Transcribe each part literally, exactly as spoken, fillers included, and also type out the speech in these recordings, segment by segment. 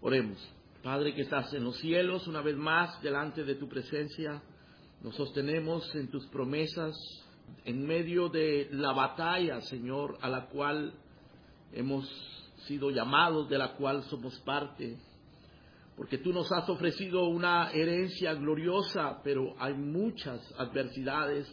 Oremos. Padre que estás en los cielos, una vez más delante de tu presencia, nos sostenemos en tus promesas, en medio de la batalla, Señor, a la cual hemos sido llamados, de la cual somos parte, porque tú nos has ofrecido una herencia gloriosa, pero hay muchas adversidades,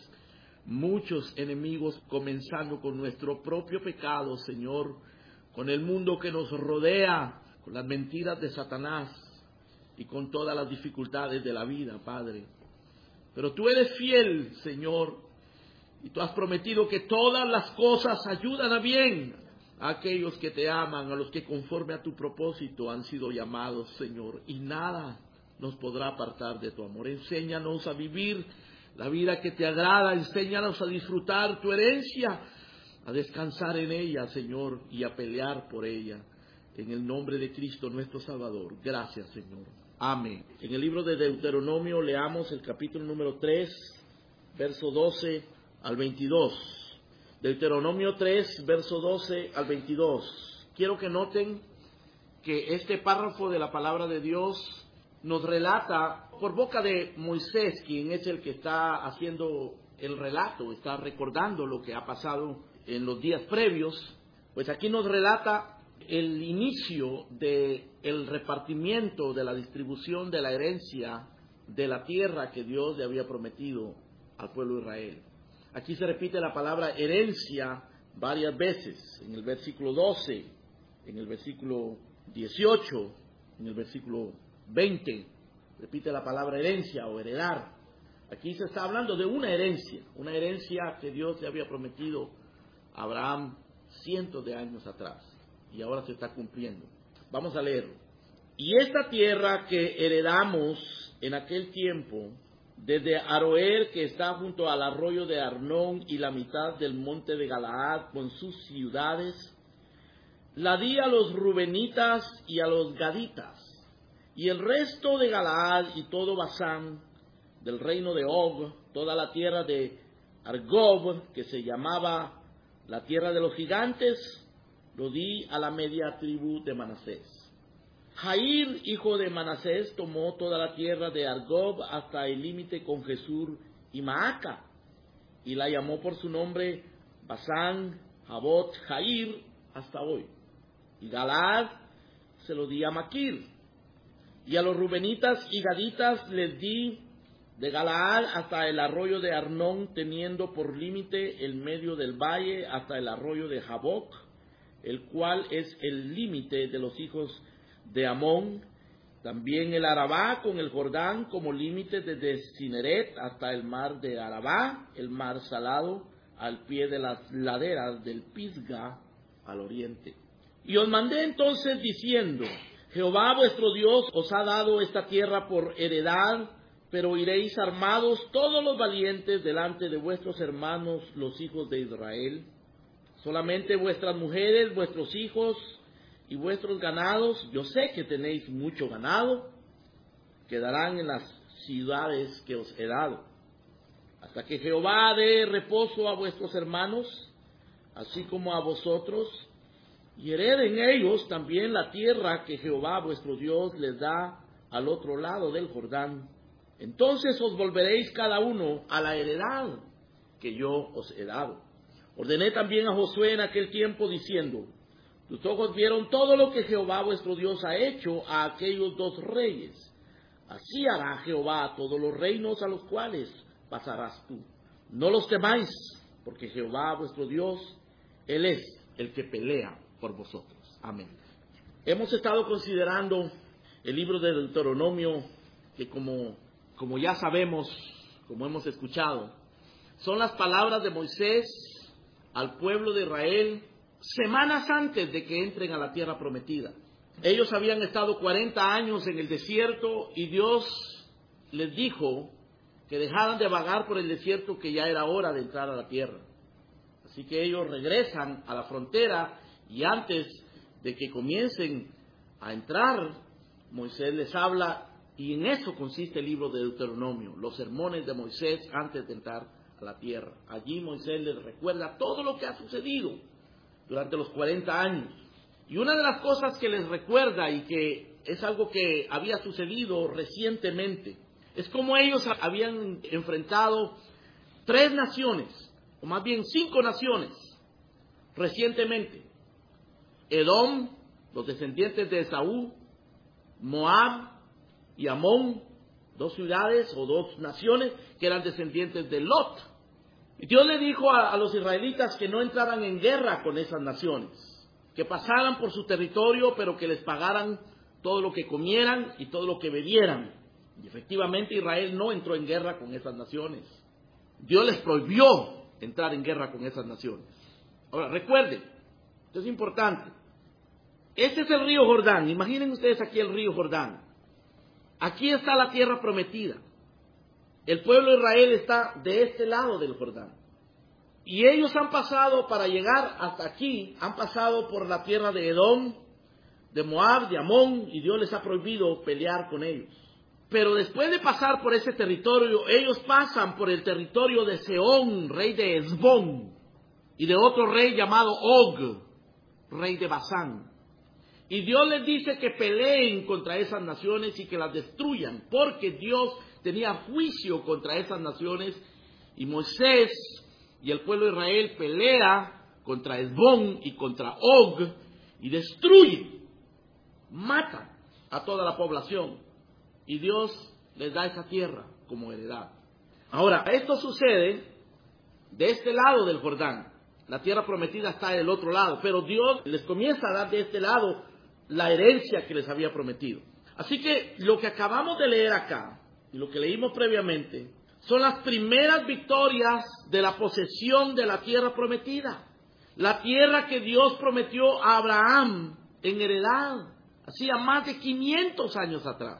muchos enemigos, comenzando con nuestro propio pecado, Señor, con el mundo que nos rodea, con las mentiras de Satanás y con todas las dificultades de la vida, Padre. Pero tú eres fiel, Señor, y tú has prometido que todas las cosas ayudan a bien a aquellos que te aman, a los que conforme a tu propósito han sido llamados, Señor, y nada nos podrá apartar de tu amor. Enséñanos a vivir la vida que te agrada, enséñanos a disfrutar tu herencia, a descansar en ella, Señor, y a pelear por ella. En el nombre de Cristo nuestro Salvador. Gracias, Señor. Amén. En el libro de Deuteronomio leamos el capítulo número tres, verso doce al veintidós. Deuteronomio tres, verso doce al veintidós. Quiero que noten que este párrafo de la palabra de Dios nos relata por boca de Moisés, quien es el que está haciendo el relato, está recordando lo que ha pasado en los días previos. Pues aquí nos relata el inicio del repartimiento, de la distribución de la herencia de la tierra que Dios le había prometido al pueblo de Israel. Aquí se repite la palabra herencia varias veces, en el versículo doce, en el versículo dieciocho, en el versículo veinte, repite la palabra herencia o heredar. Aquí se está hablando de una herencia, una herencia que Dios le había prometido a Abraham cientos de años atrás. Y ahora se está cumpliendo. Vamos a leerlo. Y esta tierra que heredamos en aquel tiempo, desde Aroer, que está junto al arroyo de Arnón, y la mitad del monte de Galaad con sus ciudades, la di a los rubenitas y a los gaditas, y el resto de Galaad y todo Basán, del reino de Og, toda la tierra de Argob, que se llamaba la tierra de los gigantes, lo di a la media tribu de Manasés. Jair, hijo de Manasés, tomó toda la tierra de Argob hasta el límite con Jesur y Maaca, y la llamó por su nombre Basán, Jabot, Jair, hasta hoy. Y Galaad se lo di a Maquir. Y a los rubenitas y gaditas les di de Galaad hasta el arroyo de Arnón, teniendo por límite el medio del valle hasta el arroyo de Jaboc, el cual es el límite de los hijos de Amón, también el Arabá con el Jordán como límite desde Cineret hasta el mar de Arabá, el mar salado, al pie de las laderas del Pisga al oriente. Y os mandé entonces diciendo: Jehová vuestro Dios os ha dado esta tierra por heredad, pero iréis armados todos los valientes delante de vuestros hermanos los hijos de Israel. Solamente vuestras mujeres, vuestros hijos y vuestros ganados, yo sé que tenéis mucho ganado, quedarán en las ciudades que os he dado, hasta que Jehová dé reposo a vuestros hermanos, así como a vosotros, y hereden ellos también la tierra que Jehová vuestro Dios les da al otro lado del Jordán. Entonces os volveréis cada uno a la heredad que yo os he dado. Ordené también a Josué en aquel tiempo diciendo: tus ojos vieron todo lo que Jehová vuestro Dios ha hecho a aquellos dos reyes. Así hará Jehová a todos los reinos a los cuales pasarás tú. No los temáis, porque Jehová vuestro Dios, Él es el que pelea por vosotros. Amén. Hemos estado considerando el libro de Deuteronomio, que como, como ya sabemos, como hemos escuchado, son las palabras de Moisés al pueblo de Israel semanas antes de que entren a la tierra prometida. Ellos habían estado cuarenta años en el desierto y Dios les dijo que dejaran de vagar por el desierto, que ya era hora de entrar a la tierra. Así que ellos regresan a la frontera, y antes de que comiencen a entrar, Moisés les habla, y en eso consiste el libro de Deuteronomio, los sermones de Moisés antes de entrar a la tierra. Allí Moisés les recuerda todo lo que ha sucedido durante los cuarenta años. Y una de las cosas que les recuerda y que es algo que había sucedido recientemente. Es como ellos habían enfrentado tres naciones, o más bien cinco naciones, recientemente. Edom, los descendientes de Esaú, Moab y Amón, dos ciudades o dos naciones que eran descendientes de Lot. Y Dios le dijo a, a los israelitas que no entraran en guerra con esas naciones, que pasaran por su territorio, pero que les pagaran todo lo que comieran y todo lo que bebieran. Y efectivamente Israel no entró en guerra con esas naciones. Dios les prohibió entrar en guerra con esas naciones. Ahora, recuerden, esto es importante. Este es el río Jordán. Imaginen ustedes aquí el río Jordán. Aquí está la tierra prometida. El pueblo de Israel está de este lado del Jordán. Y ellos han pasado, para llegar hasta aquí, han pasado por la tierra de Edom, de Moab, de Amón, y Dios les ha prohibido pelear con ellos. Pero después de pasar por ese territorio, ellos pasan por el territorio de Sehón, rey de Hesbón, y de otro rey llamado Og, rey de Basán. Y Dios les dice que peleen contra esas naciones y que las destruyan, porque Dios tenía juicio contra esas naciones, y Moisés y el pueblo de Israel pelea contra Hesbón y contra Og, y destruye, mata a toda la población, y Dios les da esa tierra como heredad. Ahora, esto sucede de este lado del Jordán. La tierra prometida está del otro lado, pero Dios les comienza a dar de este lado la herencia que les había prometido. Así que lo que acabamos de leer acá, y lo que leímos previamente, son las primeras victorias de la posesión de la tierra prometida. La tierra que Dios prometió a Abraham en heredad, hacía más de quinientos años atrás.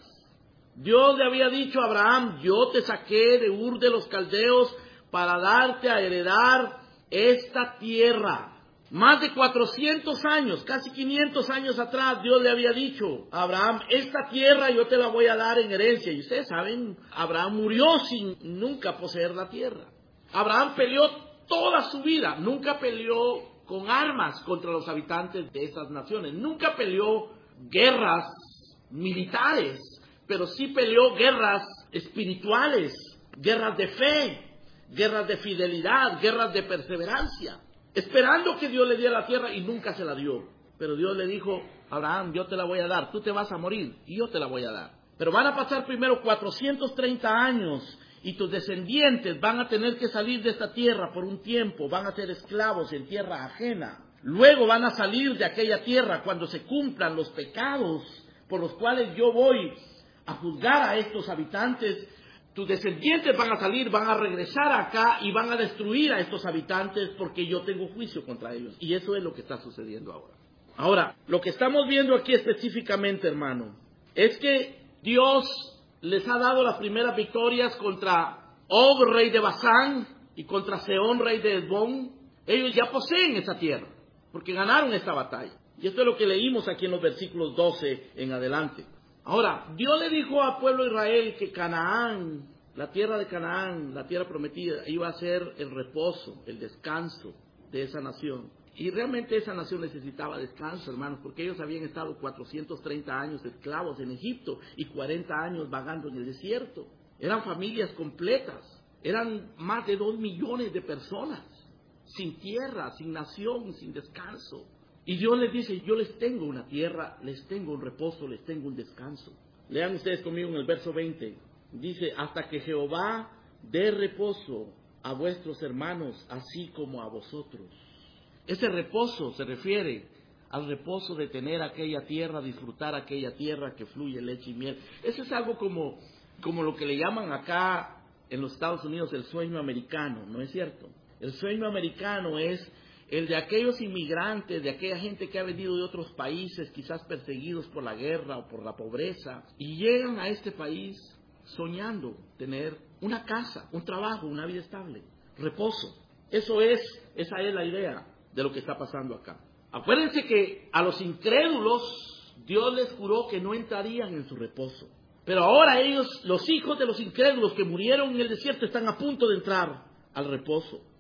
Dios le había dicho a Abraham: yo te saqué de Ur de los Caldeos para darte a heredar esta tierra. Más de cuatrocientos años, casi quinientos años atrás, Dios le había dicho a Abraham: esta tierra yo te la voy a dar en herencia. Y ustedes saben, Abraham murió sin nunca poseer la tierra. Abraham peleó toda su vida, nunca peleó con armas contra los habitantes de esas naciones, nunca peleó guerras militares, pero sí peleó guerras espirituales, guerras de fe, guerras de fidelidad, guerras de perseverancia, esperando que Dios le diera la tierra, y nunca se la dio. Pero Dios le dijo: Abraham, yo te la voy a dar, tú te vas a morir y yo te la voy a dar. Pero van a pasar primero cuatrocientos treinta años y tus descendientes van a tener que salir de esta tierra por un tiempo, van a ser esclavos en tierra ajena. Luego van a salir de aquella tierra cuando se cumplan los pecados por los cuales yo voy a juzgar a estos habitantes. Tus descendientes van a salir, van a regresar acá y van a destruir a estos habitantes porque yo tengo juicio contra ellos. Y eso es lo que está sucediendo ahora. Ahora, lo que estamos viendo aquí específicamente, hermano, es que Dios les ha dado las primeras victorias contra Og, rey de Basán, y contra Sehón, rey de Hesbón. Ellos ya poseen esa tierra, porque ganaron esta batalla. Y esto es lo que leímos aquí en los versículos doce en adelante. Ahora, Dios le dijo al pueblo de Israel que Canaán, la tierra de Canaán, la tierra prometida, iba a ser el reposo, el descanso de esa nación. Y realmente esa nación necesitaba descanso, hermanos, porque ellos habían estado cuatrocientos treinta años esclavos en Egipto y cuarenta años vagando en el desierto. Eran familias completas, eran más de dos millones de personas, sin tierra, sin nación, sin descanso. Y Dios les dice: yo les tengo una tierra, les tengo un reposo, les tengo un descanso. Lean ustedes conmigo en el verso veinte. Dice: hasta que Jehová dé reposo a vuestros hermanos, así como a vosotros. Ese reposo se refiere al reposo de tener aquella tierra, disfrutar aquella tierra que fluye leche y miel. Eso es algo como, como lo que le llaman acá en los Estados Unidos el sueño americano, ¿no es cierto? El sueño americano es el de aquellos inmigrantes, de aquella gente que ha venido de otros países, quizás perseguidos por la guerra o por la pobreza, y llegan a este país soñando tener una casa, un trabajo, una vida estable, reposo. Eso es, esa es la idea de lo que está pasando acá. Acuérdense que a los incrédulos Dios les juró que no entrarían en su reposo. Pero ahora ellos, los hijos de los incrédulos que murieron en el desierto, están a punto de entrar al reposo.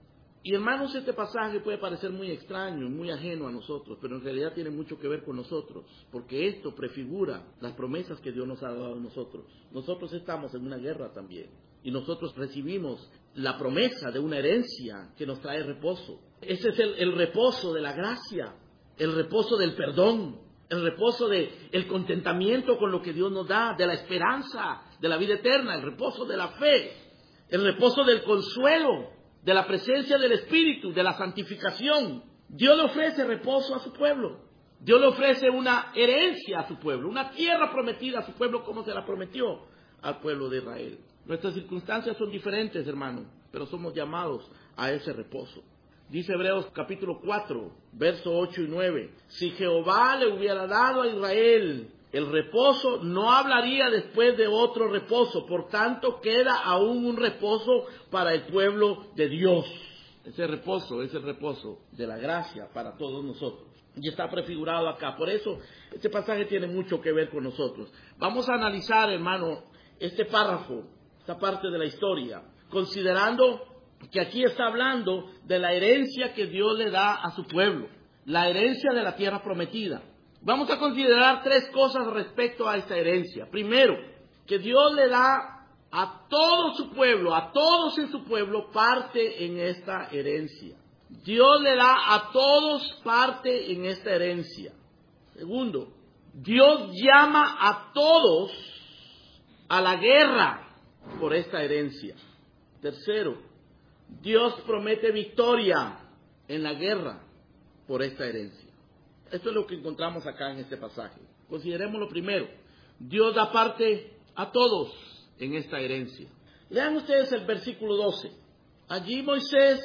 Y hermanos, este pasaje puede parecer muy extraño, muy ajeno a nosotros, pero en realidad tiene mucho que ver con nosotros, porque esto prefigura las promesas que Dios nos ha dado a nosotros. Nosotros estamos en una guerra también, y nosotros recibimos la promesa de una herencia que nos trae reposo. Ese es el, el reposo de la gracia, el reposo del perdón, el reposo del contentamiento con lo que Dios nos da, de la esperanza, de la vida eterna, el reposo de la fe, el reposo del consuelo, de la presencia del Espíritu, de la santificación. Dios le ofrece reposo a su pueblo. Dios le ofrece una herencia a su pueblo, una tierra prometida a su pueblo como se la prometió al pueblo de Israel. Nuestras circunstancias son diferentes, hermanos, pero somos llamados a ese reposo. Dice Hebreos capítulo cuatro, versos ocho y nueve. Si Jehová le hubiera dado a Israel el reposo, no hablaría después de otro reposo. Por tanto, queda aún un reposo para el pueblo de Dios. Ese reposo es el reposo de la gracia para todos nosotros. Y está prefigurado acá. Por eso, este pasaje tiene mucho que ver con nosotros. Vamos a analizar, hermano, este párrafo, esta parte de la historia, considerando que aquí está hablando de la herencia que Dios le da a su pueblo, la herencia de la tierra prometida. Vamos a considerar tres cosas respecto a esta herencia. Primero, que Dios le da a todo su pueblo, a todos en su pueblo, parte en esta herencia. Dios le da a todos parte en esta herencia. Segundo, Dios llama a todos a la guerra por esta herencia. Tercero, Dios promete victoria en la guerra por esta herencia. Esto es lo que encontramos acá en este pasaje. Consideremos lo primero. Dios da parte a todos en esta herencia. Lean ustedes el versículo doce. Allí Moisés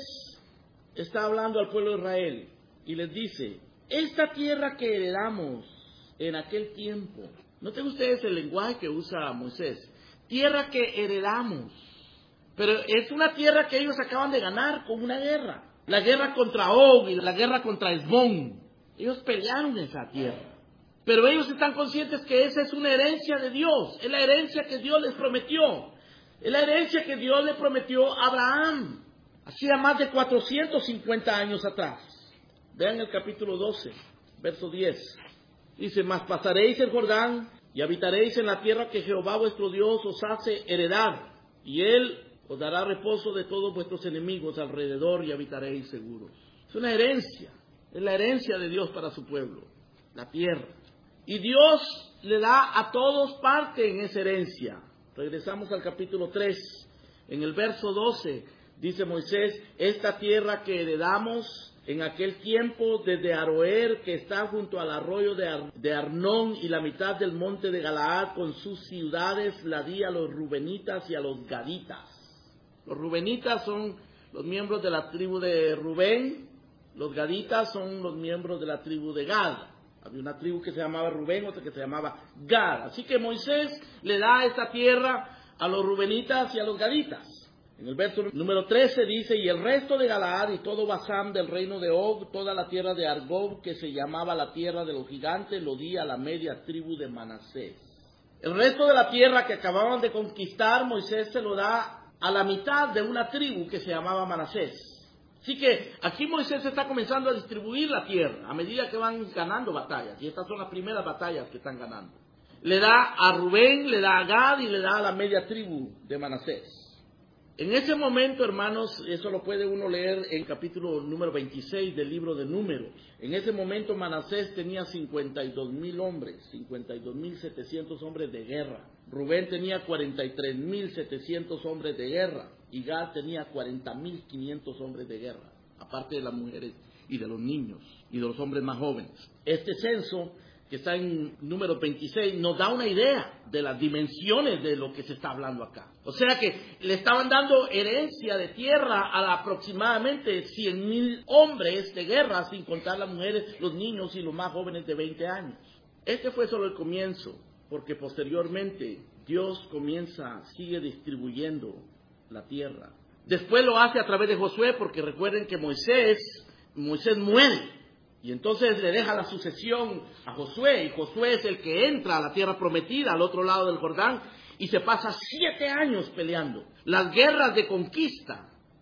está hablando al pueblo de Israel y les dice, esta tierra que heredamos en aquel tiempo. Noten ustedes el lenguaje que usa Moisés. Tierra que heredamos. Pero es una tierra que ellos acaban de ganar con una guerra. La guerra contra Og y la guerra contra Esbón. Ellos pelearon esa tierra. Pero ellos están conscientes que esa es una herencia de Dios. Es la herencia que Dios les prometió. Es la herencia que Dios le prometió a Abraham. Hacía más de cuatrocientos cincuenta años atrás. Vean el capítulo doce, verso diez. Dice, mas pasaréis el Jordán y habitaréis en la tierra que Jehová vuestro Dios os hace heredar. Y Él os dará reposo de todos vuestros enemigos alrededor y habitaréis seguros. Es una herencia. Es la herencia de Dios para su pueblo, la tierra. Y Dios le da a todos parte en esa herencia. Regresamos al capítulo tres. En el verso doce dice Moisés, esta tierra que heredamos en aquel tiempo desde Aroer, que está junto al arroyo de, Ar- de Arnón y la mitad del monte de Galaad con sus ciudades, la di a los rubenitas y a los gaditas. Los rubenitas son los miembros de la tribu de Rubén. Los gaditas son los miembros de la tribu de Gad. Había una tribu que se llamaba Rubén, otra que se llamaba Gad. Así que Moisés le da esta tierra a los rubenitas y a los gaditas. En el verso número trece dice, y el resto de Galaad y todo Basán del reino de Og, toda la tierra de Argob, que se llamaba la tierra de los gigantes, lo di a la media tribu de Manasés. El resto de la tierra que acababan de conquistar, Moisés se lo da a la mitad de una tribu que se llamaba Manasés. Así que aquí Moisés está comenzando a distribuir la tierra a medida que van ganando batallas. Y estas son las primeras batallas que están ganando. Le da a Rubén, le da a Gad y le da a la media tribu de Manasés. En ese momento, hermanos, eso lo puede uno leer en capítulo número veintiséis del libro de Números. En ese momento Manasés tenía cincuenta y dos mil hombres, cincuenta y dos mil setecientos hombres de guerra. Rubén tenía cuarenta y tres mil setecientos hombres de guerra. Y Gad tenía cuarenta mil quinientos hombres de guerra, aparte de las mujeres y de los niños y de los hombres más jóvenes. Este censo, que está en número veintiséis, nos da una idea de las dimensiones de lo que se está hablando acá. O sea que le estaban dando herencia de tierra a aproximadamente cien mil hombres de guerra, sin contar las mujeres, los niños y los más jóvenes de veinte años. Este fue solo el comienzo, porque posteriormente Dios comienza, sigue distribuyendo la tierra. Después lo hace a través de Josué, porque recuerden que Moisés, Moisés muere. Y entonces le deja la sucesión a Josué, y Josué es el que entra a la tierra prometida, al otro lado del Jordán, y se pasa siete años peleando. Las guerras de conquista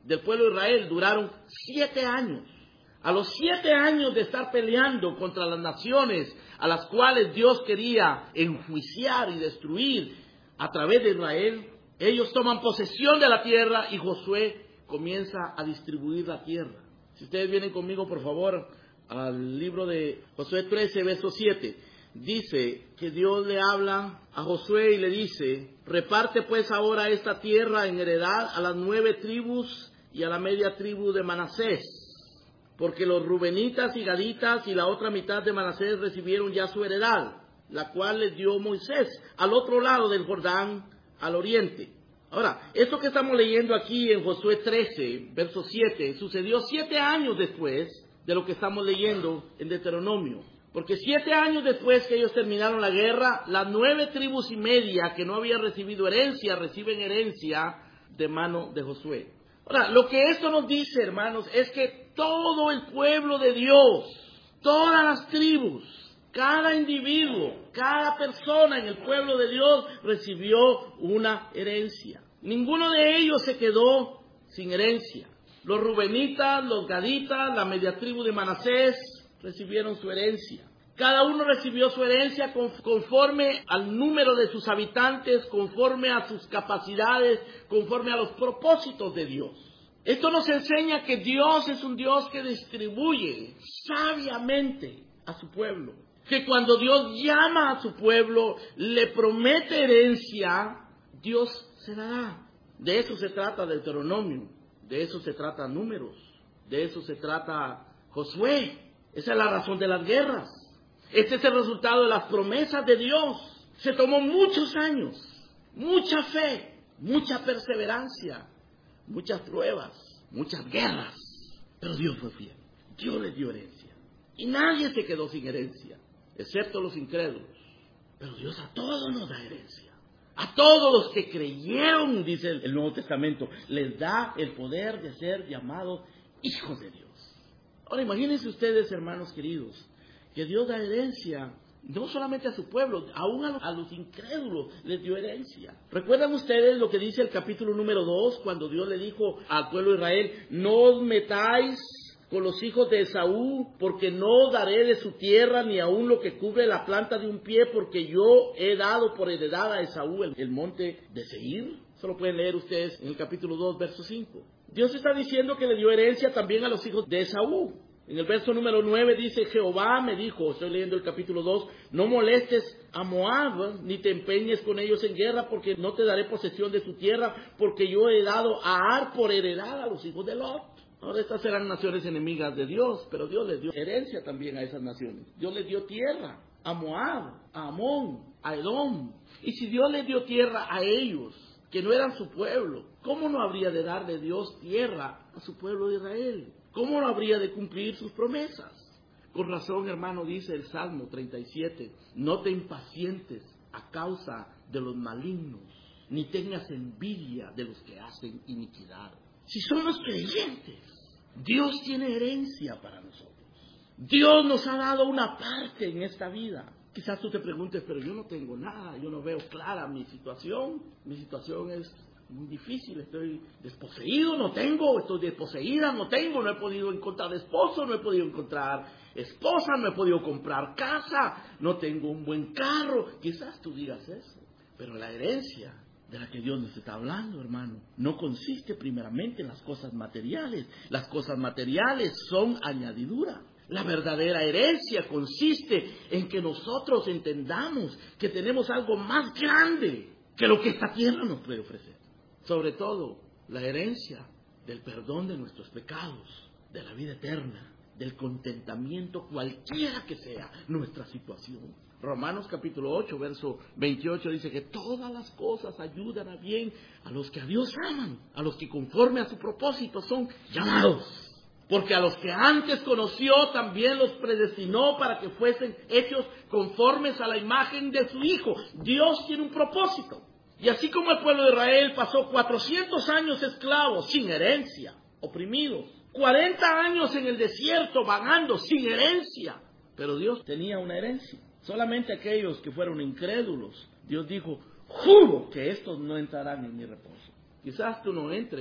del pueblo de Israel duraron siete años. A los siete años de estar peleando contra las naciones a las cuales Dios quería enjuiciar y destruir a través de Israel, ellos toman posesión de la tierra y Josué comienza a distribuir la tierra. Si ustedes vienen conmigo, por favor, al libro de Josué trece, verso siete. Dice que Dios le habla a Josué y le dice: reparte pues ahora esta tierra en heredad a las nueve tribus y a la media tribu de Manasés, porque los rubenitas y gaditas y la otra mitad de Manasés recibieron ya su heredad, la cual les dio Moisés al otro lado del Jordán, al oriente. Ahora, esto que estamos leyendo aquí en Josué trece, verso siete, sucedió siete años después de lo que estamos leyendo en Deuteronomio. Porque siete años después que ellos terminaron la guerra, las nueve tribus y media que no habían recibido herencia, reciben herencia de mano de Josué. Ahora, lo que esto nos dice, hermanos, es que todo el pueblo de Dios, todas las tribus, cada individuo, cada persona en el pueblo de Dios recibió una herencia. Ninguno de ellos se quedó sin herencia. Los rubenitas, los gaditas, la media tribu de Manasés recibieron su herencia. Cada uno recibió su herencia conforme al número de sus habitantes, conforme a sus capacidades, conforme a los propósitos de Dios. Esto nos enseña que Dios es un Dios que distribuye sabiamente a su pueblo. Que cuando Dios llama a su pueblo, le promete herencia, Dios se la da. De eso se trata Deuteronomio, de eso se trata Números, de eso se trata Josué. Esa es la razón de las guerras. Este es el resultado de las promesas de Dios. Se tomó muchos años, mucha fe, mucha perseverancia, muchas pruebas, muchas guerras. Pero Dios fue fiel. Dios les dio herencia. Y nadie se quedó sin herencia, excepto los incrédulos. Pero Dios a todos nos da herencia. A todos los que creyeron, dice el Nuevo Testamento, les da el poder de ser llamados hijos de Dios. Ahora imagínense ustedes, hermanos queridos, que Dios da herencia no solamente a su pueblo, aún a los, a los incrédulos les dio herencia. ¿Recuerdan ustedes lo que dice el capítulo número dos, cuando Dios le dijo al pueblo de Israel: no os metáis con los hijos de Esaú, porque no daré de su tierra ni aún lo que cubre la planta de un pie, porque yo he dado por heredad a Esaú el, el monte de Seir? Eso lo pueden leer ustedes en el capítulo dos, verso cinco. Dios está diciendo que le dio herencia también a los hijos de Esaú. En el verso número nueve dice: Jehová me dijo, estoy leyendo el capítulo dos, no molestes a Moab, ni te empeñes con ellos en guerra, porque no te daré posesión de su tierra, porque yo he dado a Ar por heredad a los hijos de Lot. Ahora estas eran naciones enemigas de Dios, pero Dios les dio herencia también a esas naciones. Dios les dio tierra a Moab, a Amón, a Edom. Y si Dios les dio tierra a ellos, que no eran su pueblo, ¿cómo no habría de darle Dios tierra a su pueblo de Israel? ¿Cómo no habría de cumplir sus promesas? Con razón, hermano, dice el Salmo treinta y siete, no te impacientes a causa de los malignos, ni tengas envidia de los que hacen iniquidad. Si somos creyentes, Dios tiene herencia para nosotros. Dios nos ha dado una parte en esta vida. Quizás tú te preguntes, pero yo no tengo nada, yo no veo clara mi situación. Mi situación es muy difícil, estoy desposeído, no tengo, estoy desposeída, no tengo, no he podido encontrar esposo, no he podido encontrar esposa, no he podido comprar casa, no tengo un buen carro. Quizás tú digas eso, pero la herencia de la que Dios nos está hablando, hermano, no consiste primeramente en las cosas materiales. Las cosas materiales son añadidura. La verdadera herencia consiste en que nosotros entendamos que tenemos algo más grande que lo que esta tierra nos puede ofrecer. Sobre todo, la herencia del perdón de nuestros pecados, de la vida eterna, del contentamiento cualquiera que sea nuestra situación. Romanos capítulo ocho, verso veintiocho dice que todas las cosas ayudan a bien a los que a Dios aman, a los que conforme a su propósito son llamados. Porque a los que antes conoció también los predestinó para que fuesen hechos conformes a la imagen de su Hijo. Dios tiene un propósito. Y así como el pueblo de Israel pasó cuatrocientos años esclavos, sin herencia, oprimidos, cuarenta años en el desierto vagando, sin herencia, pero Dios tenía una herencia. Solamente aquellos que fueron incrédulos, Dios dijo, juro que estos no entrarán en mi reposo. Quizás tú no entres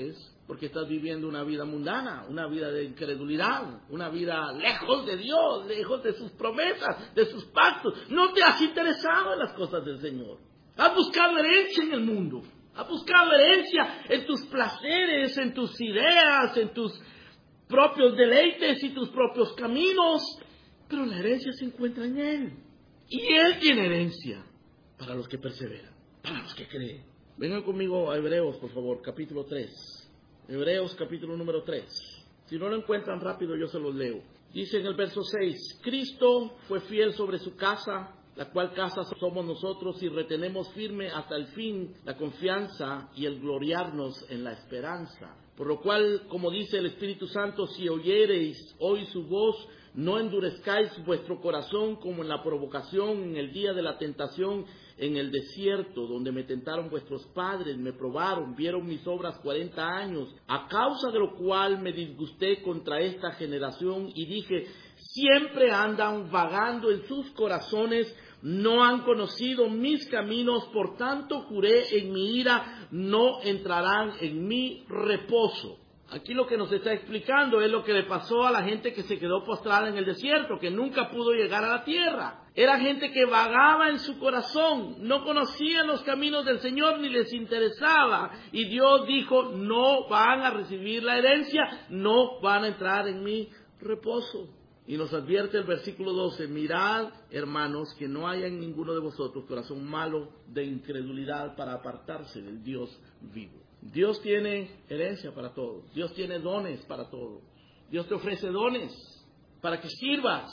porque estás viviendo una vida mundana, una vida de incredulidad, una vida lejos de Dios, lejos de sus promesas, de sus pactos. No te has interesado en las cosas del Señor. Has buscado herencia en el mundo. Has buscado herencia en tus placeres, en tus ideas, en tus propios deleites y tus propios caminos. Pero la herencia se encuentra en Él. Y Él tiene herencia para los que perseveran, para los que creen. Vengan conmigo a Hebreos, por favor, capítulo tres. Hebreos, capítulo número tres. Si no lo encuentran rápido, yo se los leo. Dice en el verso seis, Cristo fue fiel sobre su casa, la cual casa somos nosotros, y retenemos firme hasta el fin la confianza y el gloriarnos en la esperanza. Por lo cual, como dice el Espíritu Santo, si oyereis hoy su voz, no endurezcáis vuestro corazón como en la provocación en el día de la tentación en el desierto, donde me tentaron vuestros padres, me probaron, vieron mis obras cuarenta años, a causa de lo cual me disgusté contra esta generación y dije, siempre andan vagando en sus corazones, no han conocido mis caminos, por tanto juré en mi ira, no entrarán en mi reposo. Aquí lo que nos está explicando es lo que le pasó a la gente que se quedó postrada en el desierto, que nunca pudo llegar a la tierra. Era gente que vagaba en su corazón, no conocían los caminos del Señor ni les interesaba. Y Dios dijo, no van a recibir la herencia, no van a entrar en mi reposo. Y nos advierte el versículo doce, mirad, hermanos, que no haya en ninguno de vosotros corazón malo de incredulidad para apartarse del Dios vivo. Dios tiene herencia para todos. Dios tiene dones para todos. Dios te ofrece dones para que sirvas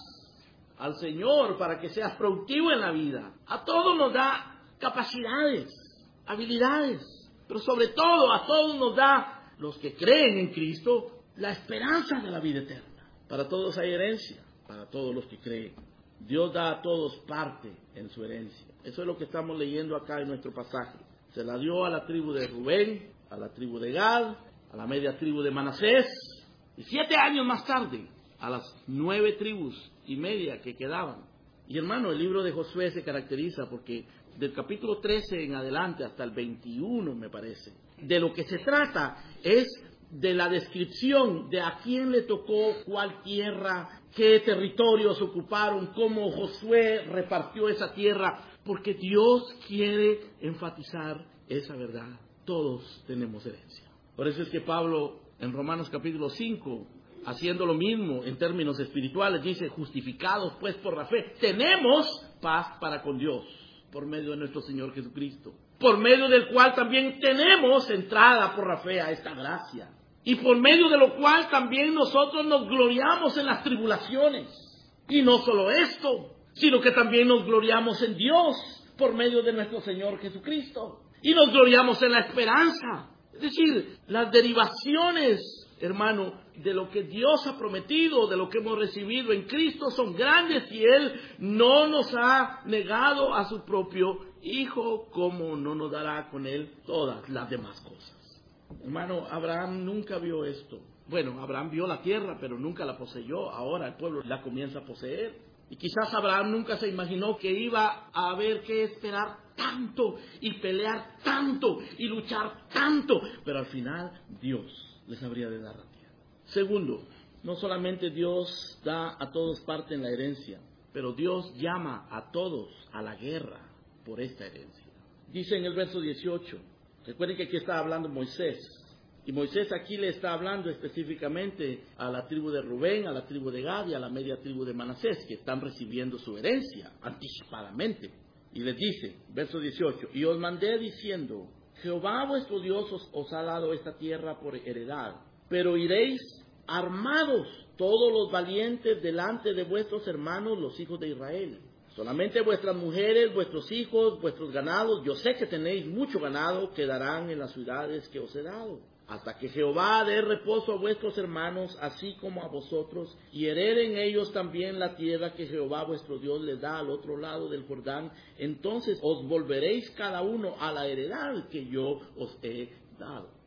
al Señor, para que seas productivo en la vida. A todos nos da capacidades, habilidades, pero sobre todo a todos nos da, los que creen en Cristo, la esperanza de la vida eterna. Para todos hay herencia, para todos los que creen. Dios da a todos parte en su herencia. Eso es lo que estamos leyendo acá en nuestro pasaje. Se la dio a la tribu de Rubén, a la tribu de Gad, a la media tribu de Manasés, y siete años más tarde, a las nueve tribus y media que quedaban. Y hermano, el libro de Josué se caracteriza porque del capítulo trece en adelante hasta el veintiuno, me parece, de lo que se trata es de la descripción de a quién le tocó cuál tierra, qué territorios ocuparon, cómo Josué repartió esa tierra, porque Dios quiere enfatizar esa verdad. Todos tenemos herencia. Por eso es que Pablo en Romanos capítulo cinco, haciendo lo mismo en términos espirituales, dice, justificados pues por la fe, tenemos paz para con Dios por medio de nuestro Señor Jesucristo, por medio del cual también tenemos entrada por la fe a esta gracia, y por medio de lo cual también nosotros nos gloriamos en las tribulaciones. Y no solo esto, sino que también nos gloriamos en Dios por medio de nuestro Señor Jesucristo. Y nos gloriamos en la esperanza. Es decir, las derivaciones, hermano, de lo que Dios ha prometido, de lo que hemos recibido en Cristo, son grandes, y Él no nos ha negado a su propio Hijo, como no nos dará con Él todas las demás cosas. Hermano, Abraham nunca vio esto. Bueno, Abraham vio la tierra, pero nunca la poseyó. Ahora el pueblo la comienza a poseer. Y quizás Abraham nunca se imaginó que iba a haber que esperar tanto y pelear tanto y luchar tanto. Pero al final Dios les habría de dar la tierra. Segundo, no solamente Dios da a todos parte en la herencia, pero Dios llama a todos a la guerra por esta herencia. Dice en el verso dieciocho, recuerden que aquí está hablando Moisés. Y Moisés aquí le está hablando específicamente a la tribu de Rubén, a la tribu de Gad y a la media tribu de Manasés, que están recibiendo su herencia anticipadamente. Y les dice, verso dieciocho, y os mandé diciendo, Jehová vuestro Dios os, os ha dado esta tierra por heredad, pero iréis armados todos los valientes delante de vuestros hermanos, los hijos de Israel. Solamente vuestras mujeres, vuestros hijos, vuestros ganados, yo sé que tenéis mucho ganado, quedarán en las ciudades que os he dado, hasta que Jehová dé reposo a vuestros hermanos, así como a vosotros, y hereden ellos también la tierra que Jehová vuestro Dios les da al otro lado del Jordán. Entonces os volveréis cada uno a la heredad que yo os he dado.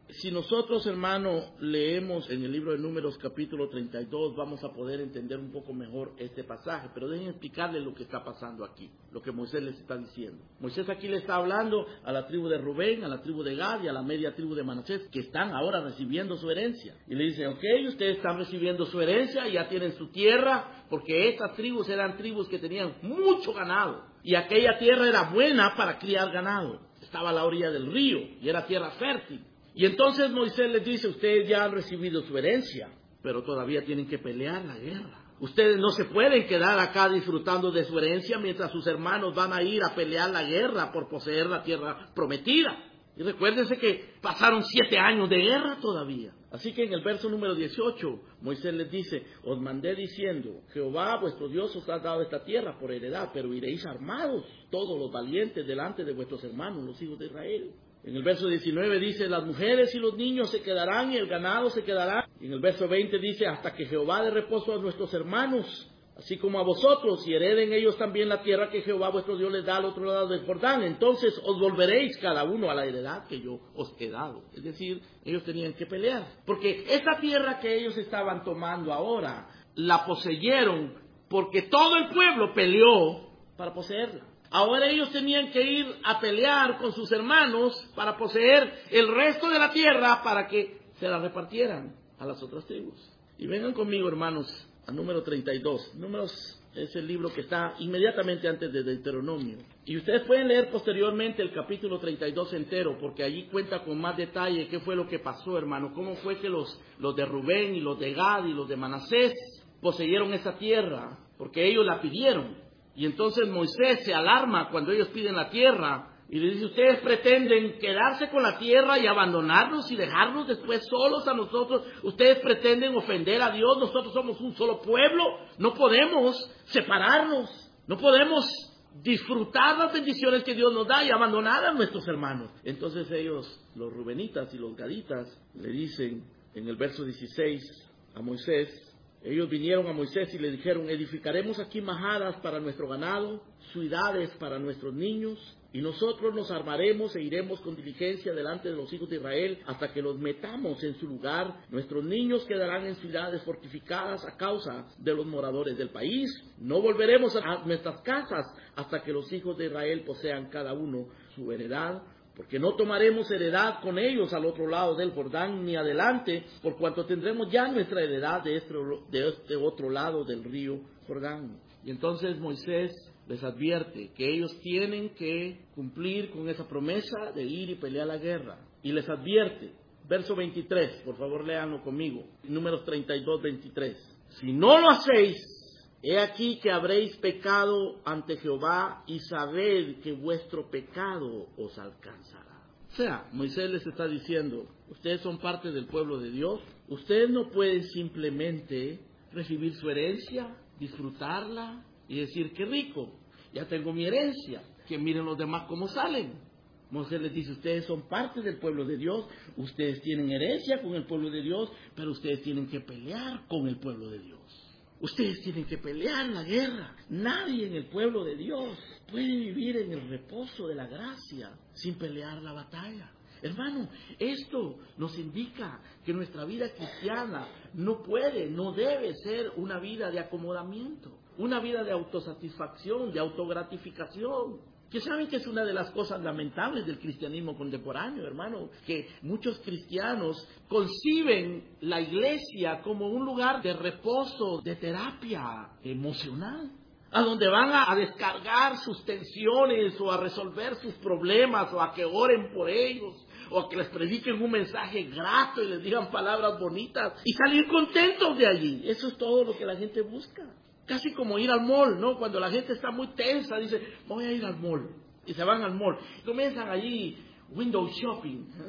Si nosotros, hermano, leemos en el libro de Números capítulo treinta y dos, vamos a poder entender un poco mejor este pasaje. Pero dejen explicarles lo que está pasando aquí, lo que Moisés les está diciendo. Moisés aquí le está hablando a la tribu de Rubén, a la tribu de Gad y a la media tribu de Manasés, que están ahora recibiendo su herencia. Y le dice, ok, ustedes están recibiendo su herencia, ya tienen su tierra, porque estas tribus eran tribus que tenían mucho ganado. Y aquella tierra era buena para criar ganado. Estaba a la orilla del río y era tierra fértil. Y entonces Moisés les dice, ustedes ya han recibido su herencia, pero todavía tienen que pelear la guerra. Ustedes no se pueden quedar acá disfrutando de su herencia mientras sus hermanos van a ir a pelear la guerra por poseer la tierra prometida. Y recuérdense que pasaron siete años de guerra todavía. Así que en el verso número dieciocho, Moisés les dice, os mandé diciendo, Jehová vuestro Dios os ha dado esta tierra por heredad, pero iréis armados todos los valientes delante de vuestros hermanos, los hijos de Israel. En el verso diecinueve dice, las mujeres y los niños se quedarán y el ganado se quedará. Y en el verso veinte dice, hasta que Jehová dé reposo a nuestros hermanos, así como a vosotros, y hereden ellos también la tierra que Jehová vuestro Dios les da al otro lado del Jordán. Entonces os volveréis cada uno a la heredad que yo os he dado. Es decir, ellos tenían que pelear. Porque esa tierra que ellos estaban tomando ahora, la poseyeron porque todo el pueblo peleó para poseerla. Ahora ellos tenían que ir a pelear con sus hermanos para poseer el resto de la tierra para que se la repartieran a las otras tribus. Y vengan conmigo, hermanos, a número treinta y dos. Números es el libro que está inmediatamente antes de Deuteronomio. Y ustedes pueden leer posteriormente el capítulo treinta y dos entero, porque allí cuenta con más detalle qué fue lo que pasó, hermano. Cómo fue que los, los de Rubén y los de Gad y los de Manasés poseyeron esa tierra, porque ellos la pidieron. Y entonces Moisés se alarma cuando ellos piden la tierra y le dice, ustedes pretenden quedarse con la tierra y abandonarnos y dejarnos después solos a nosotros. Ustedes pretenden ofender a Dios. Nosotros somos un solo pueblo. No podemos separarnos. No podemos disfrutar las bendiciones que Dios nos da y abandonar a nuestros hermanos. Entonces ellos, los rubenitas y los gaditas, le dicen en el verso dieciséis a Moisés, ellos vinieron a Moisés y le dijeron, edificaremos aquí majadas para nuestro ganado, ciudades para nuestros niños, y nosotros nos armaremos e iremos con diligencia delante de los hijos de Israel hasta que los metamos en su lugar. Nuestros niños quedarán en ciudades fortificadas a causa de los moradores del país. No volveremos a nuestras casas hasta que los hijos de Israel posean cada uno su heredad. Porque no tomaremos heredad con ellos al otro lado del Jordán ni adelante, por cuanto tendremos ya nuestra heredad de este, de este otro lado del río Jordán. Y entonces Moisés les advierte que ellos tienen que cumplir con esa promesa de ir y pelear la guerra. Y les advierte, verso veintitrés, por favor léanlo conmigo, Números treinta y dos, veintitrés. Si no lo hacéis, he aquí que habréis pecado ante Jehová y sabed que vuestro pecado os alcanzará. O sea, Moisés les está diciendo, ustedes son parte del pueblo de Dios, ustedes no pueden simplemente recibir su herencia, disfrutarla y decir, qué rico, ya tengo mi herencia, que miren los demás cómo salen. Moisés les dice, ustedes son parte del pueblo de Dios, ustedes tienen herencia con el pueblo de Dios, pero ustedes tienen que pelear con el pueblo de Dios. Ustedes tienen que pelear la guerra. Nadie en el pueblo de Dios puede vivir en el reposo de la gracia sin pelear la batalla. Hermano, esto nos indica que nuestra vida cristiana no puede, no debe ser una vida de acomodamiento, una vida de autosatisfacción, de autogratificación. Que saben que es una de las cosas lamentables del cristianismo contemporáneo, hermano, que muchos cristianos conciben la iglesia como un lugar de reposo, de terapia emocional, a donde van a, a descargar sus tensiones o a resolver sus problemas o a que oren por ellos o a que les prediquen un mensaje grato y les digan palabras bonitas y salir contentos de allí. Eso es todo lo que la gente busca. Casi como ir al mall, ¿no? Cuando la gente está muy tensa, dice, voy a ir al mall. Y se van al mall. Y comienzan allí window shopping. ¿eh?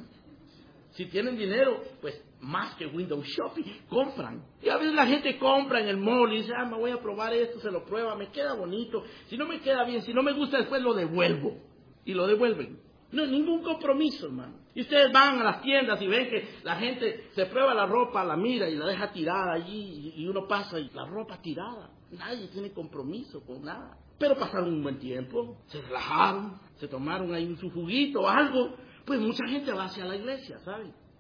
Si tienen dinero, pues más que window shopping, compran. Y a veces la gente compra en el mall y dice, ah, me voy a probar esto, se lo prueba, me queda bonito. Si no me queda bien, si no me gusta, después lo devuelvo. Y lo devuelven. No, ningún compromiso, hermano. Y ustedes van a las tiendas y ven que la gente se prueba la ropa, la mira y la deja tirada allí. Y uno pasa y la ropa tirada. Nadie tiene compromiso con nada. Pero pasaron un buen tiempo, se relajaron, se tomaron ahí su juguito o algo. Pues mucha gente va hacia la iglesia, ¿saben?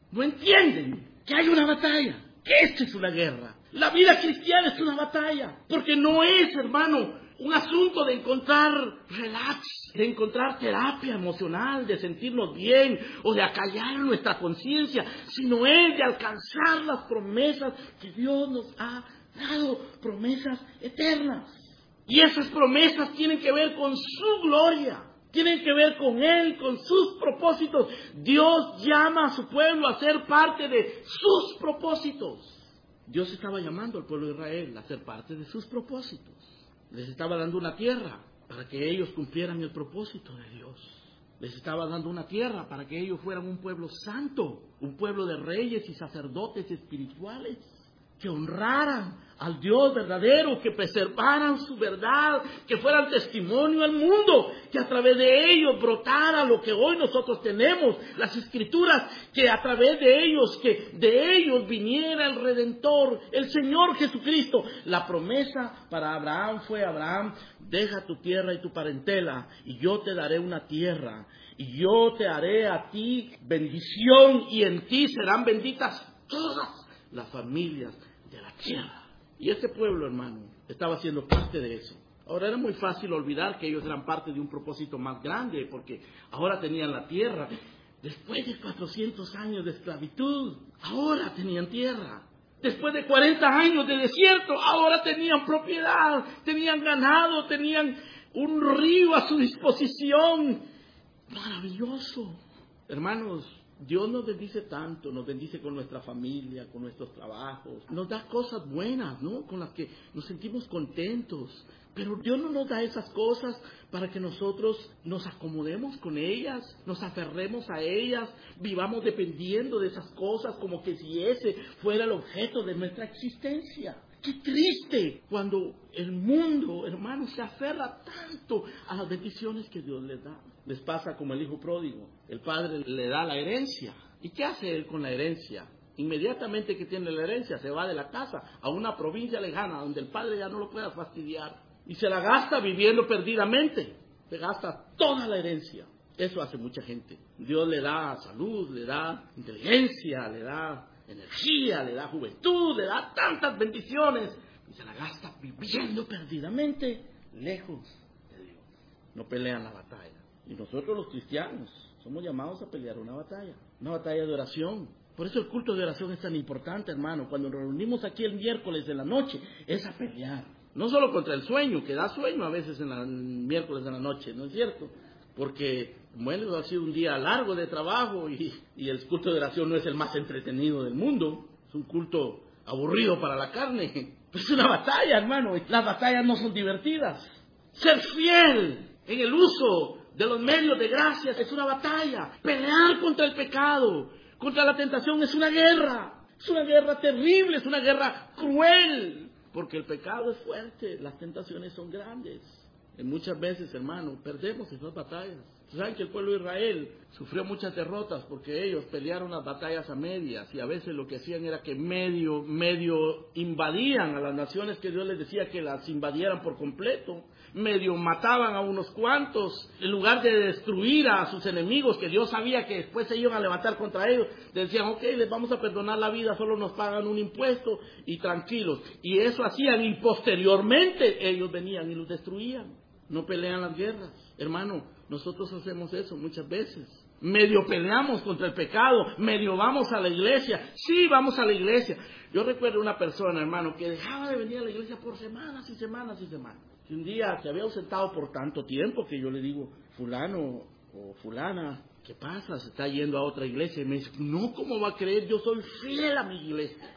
No entienden que hay una batalla, que esto es una guerra. La vida cristiana es una batalla, porque no es, hermano, un asunto de encontrar relax, de encontrar terapia emocional, de sentirnos bien o de acallar nuestra conciencia, sino es de alcanzar las promesas que Dios nos ha dado, promesas eternas. Y esas promesas tienen que ver con su gloria, tienen que ver con Él, con sus propósitos. Dios llama a su pueblo a ser parte de sus propósitos. Dios estaba llamando al pueblo de Israel a ser parte de sus propósitos. Les estaba dando una tierra para que ellos cumplieran el propósito de Dios. Les estaba dando una tierra para que ellos fueran un pueblo santo, un pueblo de reyes y sacerdotes espirituales, que honraran al Dios verdadero, que preservaran su verdad, que fueran testimonio al mundo, que a través de ellos brotara lo que hoy nosotros tenemos, las Escrituras, que a través de ellos, que de ellos viniera el Redentor, el Señor Jesucristo. La promesa para Abraham fue: Abraham, deja tu tierra y tu parentela, y yo te daré una tierra, y yo te haré a ti bendición, y en ti serán benditas todas las familias de la tierra. Y este pueblo, hermano, estaba siendo parte de eso. Ahora era muy fácil olvidar que ellos eran parte de un propósito más grande, porque ahora tenían la tierra. Después de cuatrocientos años de esclavitud, ahora tenían tierra. Después de cuarenta años de desierto, ahora tenían propiedad, tenían ganado, tenían un río a su disposición. Maravilloso. Hermanos, Dios nos bendice tanto, nos bendice con nuestra familia, con nuestros trabajos, nos da cosas buenas, ¿no?, con las que nos sentimos contentos, pero Dios no nos da esas cosas para que nosotros nos acomodemos con ellas, nos aferremos a ellas, vivamos dependiendo de esas cosas como que si ese fuera el objeto de nuestra existencia. ¡Qué triste cuando el mundo, hermanos, se aferra tanto a las bendiciones que Dios les da! Les pasa como el hijo pródigo. El padre le da la herencia. ¿Y qué hace él con la herencia? Inmediatamente que tiene la herencia, se va de la casa a una provincia lejana donde el padre ya no lo pueda fastidiar. Y se la gasta viviendo perdidamente. Se gasta toda la herencia. Eso hace mucha gente. Dios le da salud, le da inteligencia, le da energía, le da juventud, le da tantas bendiciones, y se la gasta viviendo perdidamente lejos de Dios. No pelean la batalla. Y nosotros los cristianos somos llamados a pelear una batalla, una batalla de oración. Por eso el culto de oración es tan importante, hermano. Cuando nos reunimos aquí el miércoles de la noche, es a pelear. No solo contra el sueño, que da sueño a veces en el miércoles de la noche, ¿no es cierto? Porque, bueno, ha sido un día largo de trabajo y, y el culto de oración no es el más entretenido del mundo. Es un culto aburrido para la carne. Pero es una batalla, hermano. Las batallas no son divertidas. Ser fiel en el uso de los medios de gracia es una batalla. Pelear contra el pecado, contra la tentación, es una guerra. Es una guerra terrible, es una guerra cruel. Porque el pecado es fuerte, las tentaciones son grandes. Y muchas veces, hermano, perdemos esas batallas. Saben que el pueblo de Israel sufrió muchas derrotas porque ellos pelearon las batallas a medias, y a veces lo que hacían era que medio, medio invadían a las naciones que Dios les decía que las invadieran por completo. Medio mataban a unos cuantos, en lugar de destruir a sus enemigos, que Dios sabía que después se iban a levantar contra ellos. Decían: ok, les vamos a perdonar la vida, solo nos pagan un impuesto y tranquilos. Y eso hacían, y posteriormente ellos venían y los destruían. No pelean las guerras. Hermano, nosotros hacemos eso muchas veces. Medio peleamos contra el pecado, medio vamos a la iglesia. Sí, vamos a la iglesia. Yo recuerdo una persona, hermano, que dejaba de venir a la iglesia por semanas y semanas y semanas. Y un día se había ausentado por tanto tiempo que yo le digo: fulano o fulana, ¿qué pasa? Se está yendo a otra iglesia. Y me dice: no, ¿cómo va a creer? Yo soy fiel a mi iglesia.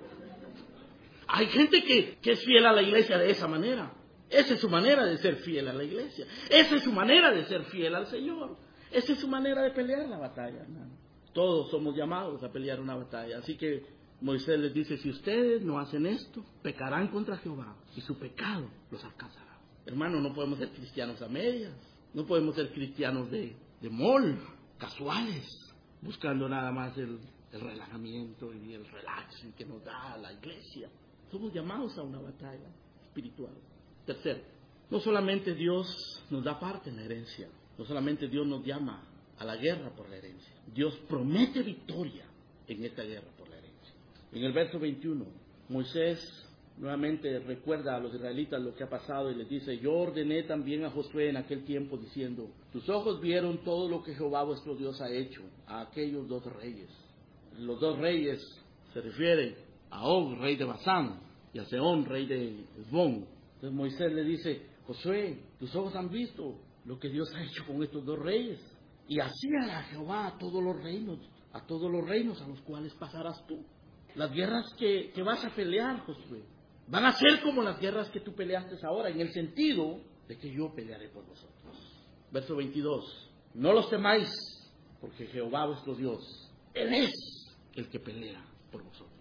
Hay gente que, que es fiel a la iglesia de esa manera. Esa es su manera de ser fiel a la iglesia. Esa es su manera de ser fiel al Señor. Esa es su manera de pelear la batalla, hermano. Todos somos llamados a pelear una batalla. Así que Moisés les dice: si ustedes no hacen esto, pecarán contra Jehová, y su pecado los alcanzará. Hermano, no podemos ser cristianos a medias. No podemos ser cristianos de, de mall, casuales, buscando nada más el, el relajamiento y el relax que nos da la iglesia. Somos llamados a una batalla espiritual. Tercero, no solamente Dios nos da parte en la herencia, no solamente Dios nos llama a la guerra por la herencia. Dios promete victoria en esta guerra por la herencia. En el verso veintiuno, Moisés nuevamente recuerda a los israelitas lo que ha pasado y les dice: yo ordené también a Josué en aquel tiempo diciendo: tus ojos vieron todo lo que Jehová vuestro Dios ha hecho a aquellos dos reyes. Los dos reyes se refieren a Og, rey de Basán, y a Sehón, rey de Hesbón. Entonces Moisés le dice: Josué, tus ojos han visto lo que Dios ha hecho con estos dos reyes, y así hará Jehová a todos los reinos, a todos los reinos a los cuales pasarás tú. Las guerras que, que vas a pelear, Josué, van a ser como las guerras que tú peleaste ahora, en el sentido de que yo pelearé por vosotros. Verso veintidós, no los temáis, porque Jehová vuestro Dios, Él es el que pelea por vosotros.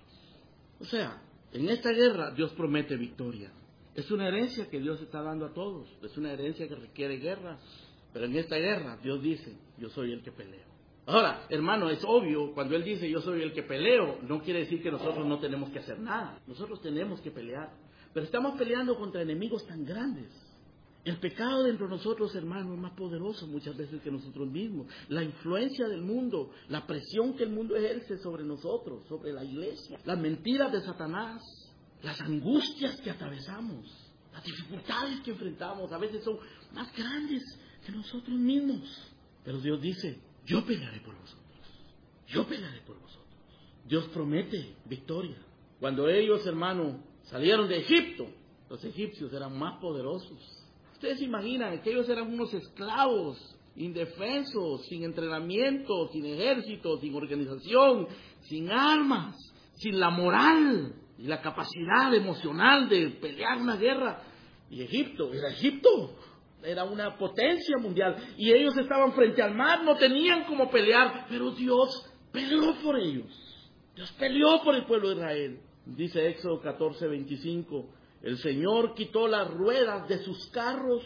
O sea, en esta guerra Dios promete victoria. Es una herencia que Dios está dando a todos, es una herencia que requiere guerra, pero en esta guerra Dios dice: yo soy el que peleo. Ahora, hermano, es obvio, cuando Él dice yo soy el que peleo, no quiere decir que nosotros no tenemos que hacer nada. Nosotros tenemos que pelear, pero estamos peleando contra enemigos tan grandes. El pecado dentro de nosotros, hermano, es más poderoso muchas veces que nosotros mismos. La influencia del mundo, la presión que el mundo ejerce sobre nosotros, sobre la iglesia, las mentiras de Satanás, las angustias que atravesamos, las dificultades que enfrentamos, a veces son más grandes que nosotros mismos. Pero Dios dice: yo pelearé por vosotros, yo pelearé por vosotros. Dios promete victoria. Cuando ellos, hermano, salieron de Egipto, los egipcios eran más poderosos. Ustedes se imaginan que ellos eran unos esclavos, indefensos, sin entrenamiento, sin ejército, sin organización, sin armas, sin la moral y la capacidad emocional de pelear una guerra. Y Egipto, era Egipto, era una potencia mundial. Y ellos estaban frente al mar, no tenían cómo pelear, pero Dios peleó por ellos. Dios peleó por el pueblo de Israel. Dice Éxodo catorce, veinticinco, el Señor quitó las ruedas de sus carros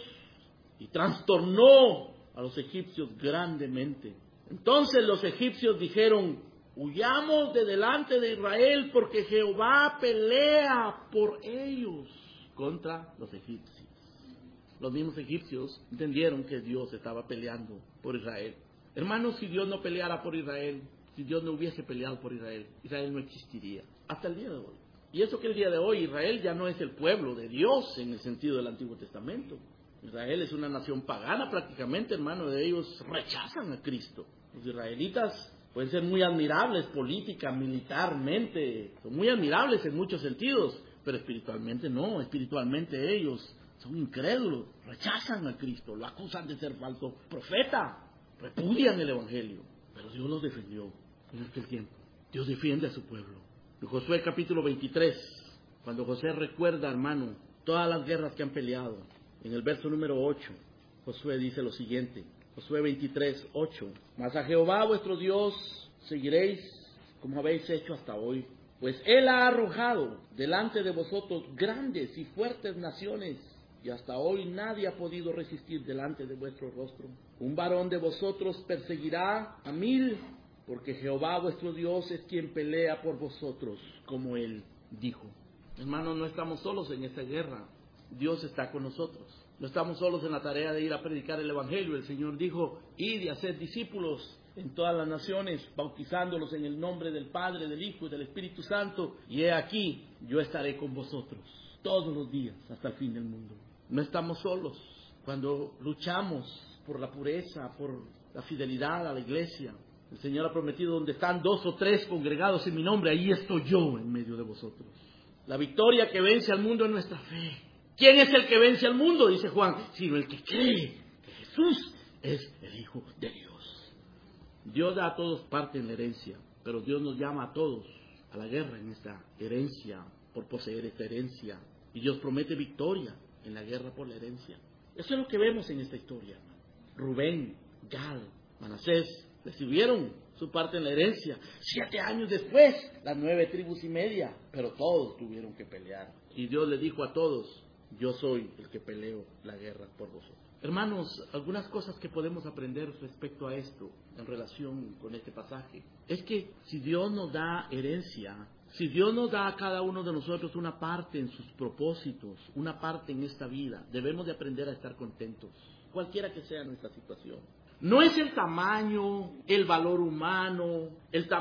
y trastornó a los egipcios grandemente. Entonces los egipcios dijeron: huyamos de delante de Israel, porque Jehová pelea por ellos contra los egipcios. Los mismos egipcios entendieron que Dios estaba peleando por Israel. Hermanos, si Dios no peleara por Israel, si Dios no hubiese peleado por Israel, Israel no existiría hasta el día de hoy. Y eso que el día de hoy Israel ya no es el pueblo de Dios en el sentido del Antiguo Testamento. Israel es una nación pagana prácticamente, hermano. De ellos rechazan a Cristo. Los israelitas pueden ser muy admirables política, militarmente, son muy admirables en muchos sentidos, pero espiritualmente no. Espiritualmente ellos son incrédulos, rechazan a Cristo, lo acusan de ser falso profeta, repudian el Evangelio. Pero Dios los defendió en aquel tiempo. Dios defiende a su pueblo. En Josué capítulo veintitrés, cuando José recuerda, hermano, todas las guerras que han peleado, en el verso número ocho, Josué dice lo siguiente, Josué veintitrés, ocho, mas a Jehová vuestro Dios seguiréis como habéis hecho hasta hoy, pues Él ha arrojado delante de vosotros grandes y fuertes naciones, y hasta hoy nadie ha podido resistir delante de vuestro rostro. Un varón de vosotros perseguirá a mil, porque Jehová vuestro Dios es quien pelea por vosotros, como Él dijo. Hermanos, no estamos solos en esta guerra. Dios está con nosotros. No estamos solos en la tarea de ir a predicar el Evangelio. El Señor dijo: id y haced discípulos en todas las naciones, bautizándolos en el nombre del Padre, del Hijo y del Espíritu Santo. Y he aquí, yo estaré con vosotros todos los días hasta el fin del mundo. No estamos solos cuando luchamos por la pureza, por la fidelidad a la iglesia. El Señor ha prometido: donde están dos o tres congregados en mi nombre, ahí estoy yo en medio de vosotros. La victoria que vence al mundo es nuestra fe. ¿Quién es el que vence al mundo? Dice Juan, sino el que cree que Jesús es el Hijo de Dios. Dios da a todos parte en la herencia, pero Dios nos llama a todos a la guerra en esta herencia, por poseer esta herencia. Y Dios promete victoria en la guerra por la herencia. Eso es lo que vemos en esta historia. Rubén, Gad, Manasés recibieron su parte en la herencia. Siete años después, las nueve tribus y media, pero todos tuvieron que pelear. Y Dios le dijo a todos: yo soy el que peleo la guerra por vosotros. Hermanos, algunas cosas que podemos aprender respecto a esto, en relación con este pasaje, es que si Dios nos da herencia, si Dios nos da a cada uno de nosotros una parte en sus propósitos, una parte en esta vida, debemos de aprender a estar contentos, cualquiera que sea nuestra situación. No es el tamaño, el valor humano, el tamaño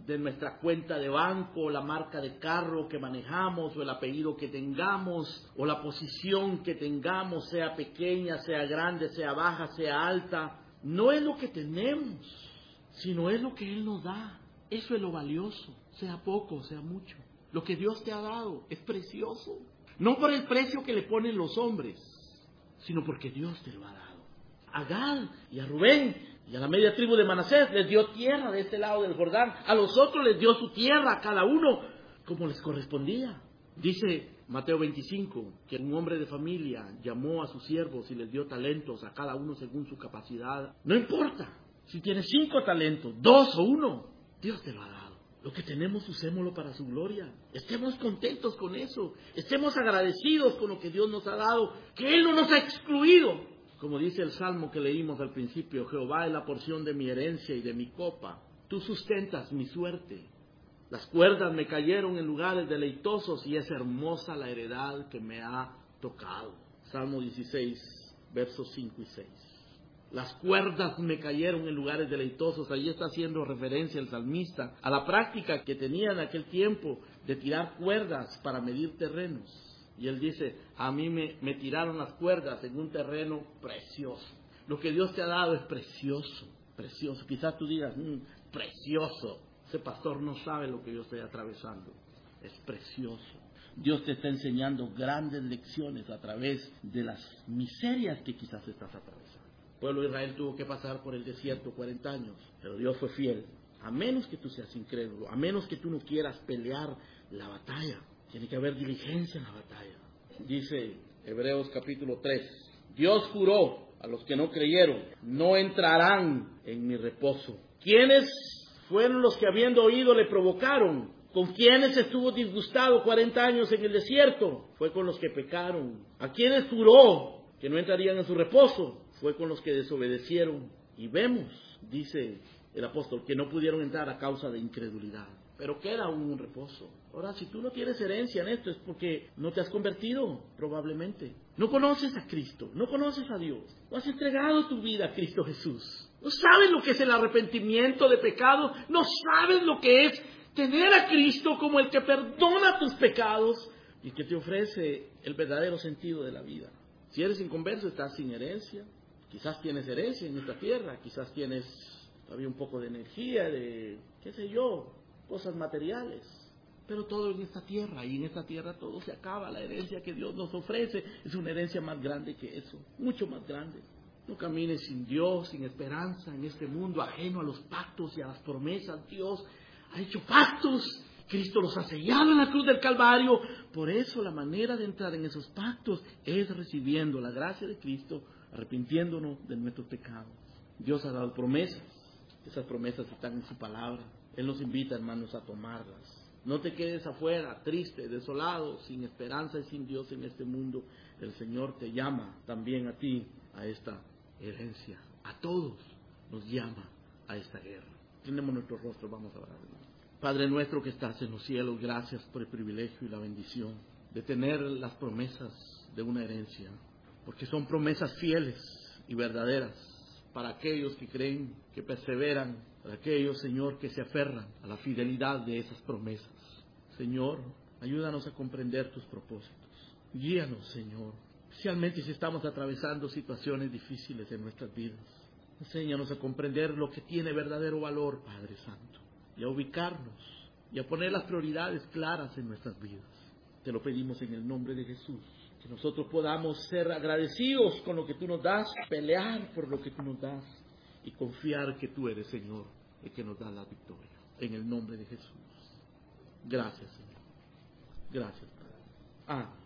de nuestra cuenta de banco, la marca de carro que manejamos, o el apellido que tengamos, o la posición que tengamos, sea pequeña, sea grande, sea baja, sea alta. No es lo que tenemos, sino es lo que Él nos da. Eso es lo valioso, sea poco, sea mucho. Lo que Dios te ha dado es precioso. No por el precio que le ponen los hombres, sino porque Dios te lo ha dado. A Gad y a Rubén y a la media tribu de Manasés les dio tierra de este lado del Jordán. A los otros les dio su tierra, a cada uno como les correspondía. Dice Mateo veinticinco que un hombre de familia llamó a sus siervos y les dio talentos a cada uno según su capacidad. No importa si tienes cinco talentos, dos o uno, Dios te lo ha dado. Lo que tenemos, usémoslo para su gloria. Estemos contentos con eso. Estemos agradecidos con lo que Dios nos ha dado, que Él no nos ha excluido. Como dice el salmo que leímos al principio, Jehová es la porción de mi herencia y de mi copa. Tú sustentas mi suerte. Las cuerdas me cayeron en lugares deleitosos y es hermosa la heredad que me ha tocado. Salmo dieciséis, versos cinco y seis. Las cuerdas me cayeron en lugares deleitosos. Allí está haciendo referencia el salmista a la práctica que tenía en aquel tiempo de tirar cuerdas para medir terrenos. Y él dice, a mí me, me tiraron las cuerdas en un terreno precioso. Lo que Dios te ha dado es precioso, precioso. Quizás tú digas, mmm, precioso. Ese pastor no sabe lo que yo estoy atravesando. Es precioso. Dios te está enseñando grandes lecciones a través de las miserias que quizás estás atravesando. El pueblo de Israel tuvo que pasar por el desierto cuarenta años, pero Dios fue fiel. A menos que tú seas incrédulo, a menos que tú no quieras pelear la batalla. Tiene que haber diligencia en la batalla. Dice Hebreos capítulo tres. Dios juró a los que no creyeron, no entrarán en mi reposo. ¿Quiénes fueron los que habiendo oído le provocaron? ¿Con quiénes estuvo disgustado cuarenta años en el desierto? Fue con los que pecaron. ¿A quiénes juró que no entrarían en su reposo? Fue con los que desobedecieron. Y vemos, dice el apóstol, que no pudieron entrar a causa de incredulidad. Pero queda aún un reposo. Ahora, si tú no tienes herencia en esto es porque no te has convertido, probablemente. No conoces a Cristo, no conoces a Dios. No has entregado tu vida a Cristo Jesús. No sabes lo que es el arrepentimiento de pecado. No sabes lo que es tener a Cristo como el que perdona tus pecados y que te ofrece el verdadero sentido de la vida. Si eres inconverso, estás sin herencia. Quizás tienes herencia en esta tierra, quizás tienes todavía un poco de energía, de qué sé yo, cosas materiales, pero todo en esta tierra, y en esta tierra todo se acaba. La herencia que Dios nos ofrece es una herencia más grande que eso, mucho más grande. No camines sin Dios, sin esperanza en este mundo, ajeno a los pactos y a las promesas. Dios ha hecho pactos, Cristo los ha sellado en la cruz del Calvario. Por eso la manera de entrar en esos pactos es recibiendo la gracia de Cristo, arrepintiéndonos de nuestros pecados. Dios ha dado promesas, esas promesas están en su palabra. Él nos invita, hermanos, a tomarlas. No te quedes afuera, triste, desolado, sin esperanza y sin Dios en este mundo. El Señor te llama también a ti, a esta herencia. A todos nos llama a esta guerra. Tenemos nuestro rostro, vamos a orar. Padre nuestro que estás en los cielos, gracias por el privilegio y la bendición de tener las promesas de una herencia, porque son promesas fieles y verdaderas para aquellos que creen, que perseveran, para aquellos, Señor, que se aferran a la fidelidad de esas promesas. Señor, ayúdanos a comprender tus propósitos. Guíanos, Señor, especialmente si estamos atravesando situaciones difíciles en nuestras vidas. Enséñanos a comprender lo que tiene verdadero valor, Padre Santo, y a ubicarnos y a poner las prioridades claras en nuestras vidas. Te lo pedimos en el nombre de Jesús. Que nosotros podamos ser agradecidos con lo que tú nos das, pelear por lo que tú nos das y confiar que tú eres, Señor, el que nos da la victoria. En el nombre de Jesús. Gracias, Señor. Gracias, Padre. Amén.